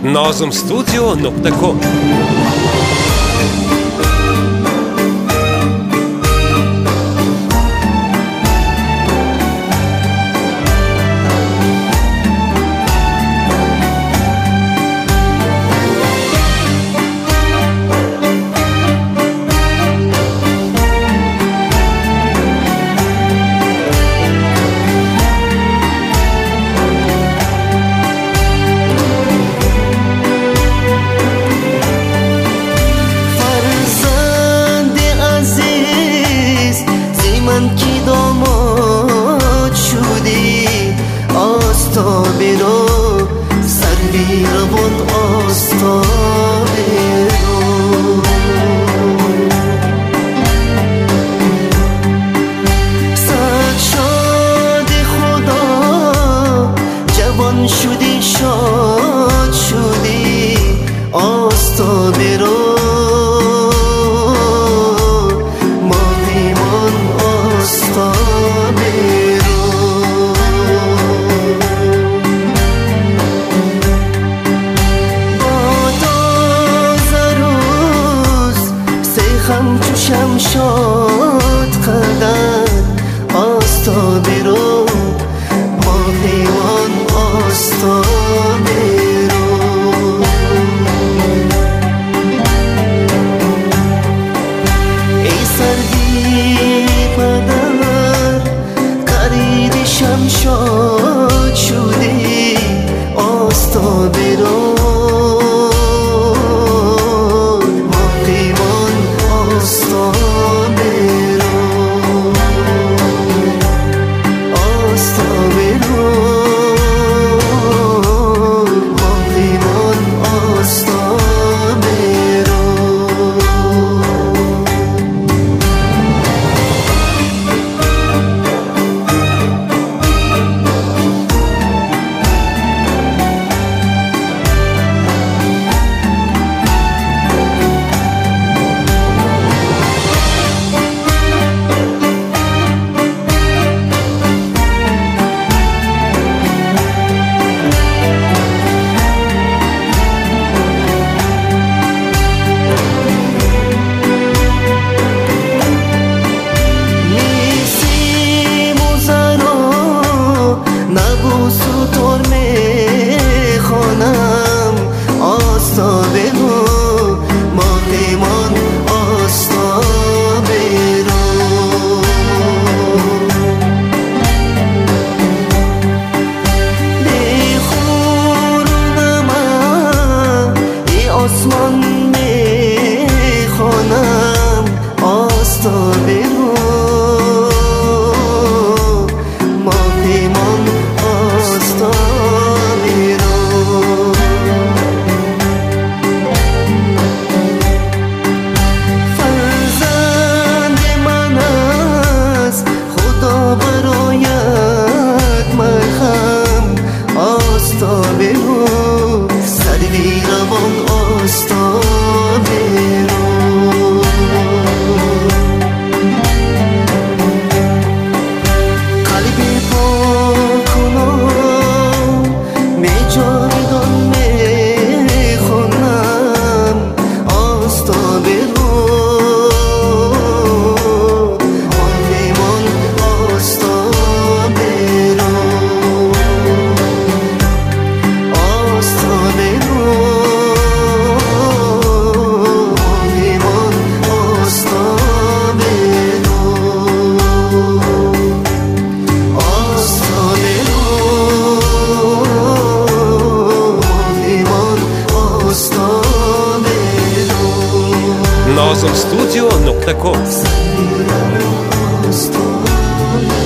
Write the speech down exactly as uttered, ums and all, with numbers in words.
نازم استودیو نقطه کام. کی داماد شدی آستا برو سر بیروان آستا برو صد شاد خدا جوان شدی شاد شدی آستا برو شمشاد قدر آستا برو ماهیوان آستا برو ای سردی پدر قرید شمشاد شدی آستا برو آسمان میخوانم آستا برو ماهیمان آستا برو فرزند من از خدا برایت مرهم آستا برو سری روان آستا برو قلبی پاک کنم می جاودان می خونم آستا برو ماهیمان آستا برو آستا برو نازم استودیو نقطه کام.